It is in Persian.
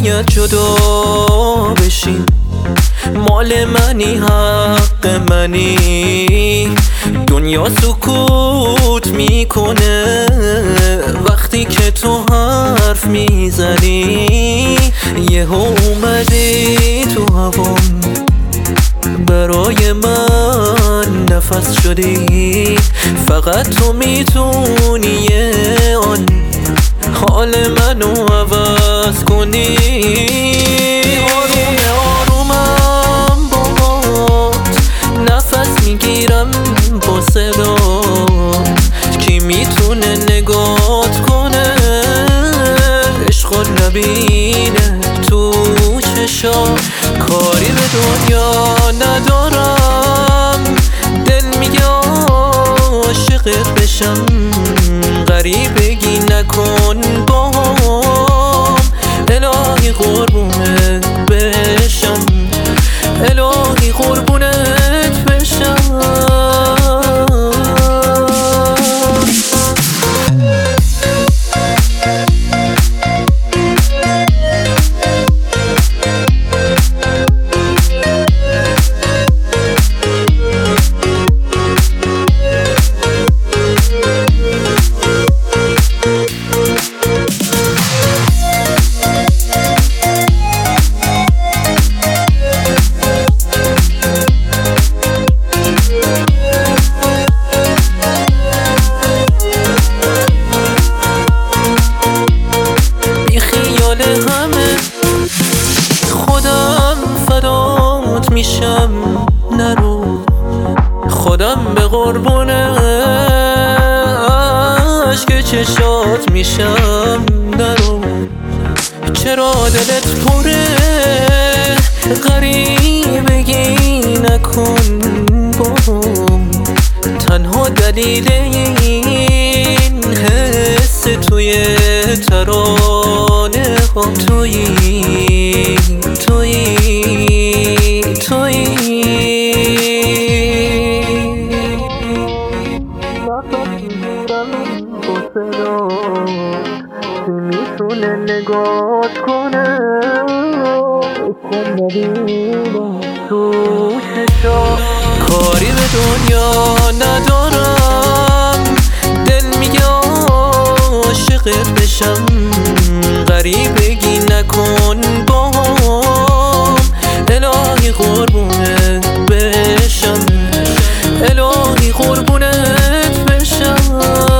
نباید جدا بشیم، مال منی حق منی. دنیا سکوت میکنه وقتی که تو حرف میزنی. یهو اومدی تو هوام، برای من نفس شدی. فقط تو میتونی آن حال منو عوض کنی. آروم آرومم باهات نفس میگیرم با صدات. کی میتونه نگات کنه عشقو نبینه تو چشا. کاری به دنیا ندارم، دل میگه عاشقت بشم. غریبگی نکن باهام، الهی قربونت بشم، الهی قربونت بشم. خودم فدات میشم نرو، خودم به قربون عشق چشات میشم نرو. چرا دلت پره غریبگی نکن بام، تنها دلیل این حس توی ترانه ها تویی تویی تویی. کی میتونه نگات کنه عشق نبینه تو چشا. کاری به دنیا ندارم، دل میگه عاشقت بشم. غریبگی نکن باهام، الهی قربونت بشم، الهی قربونت بشم.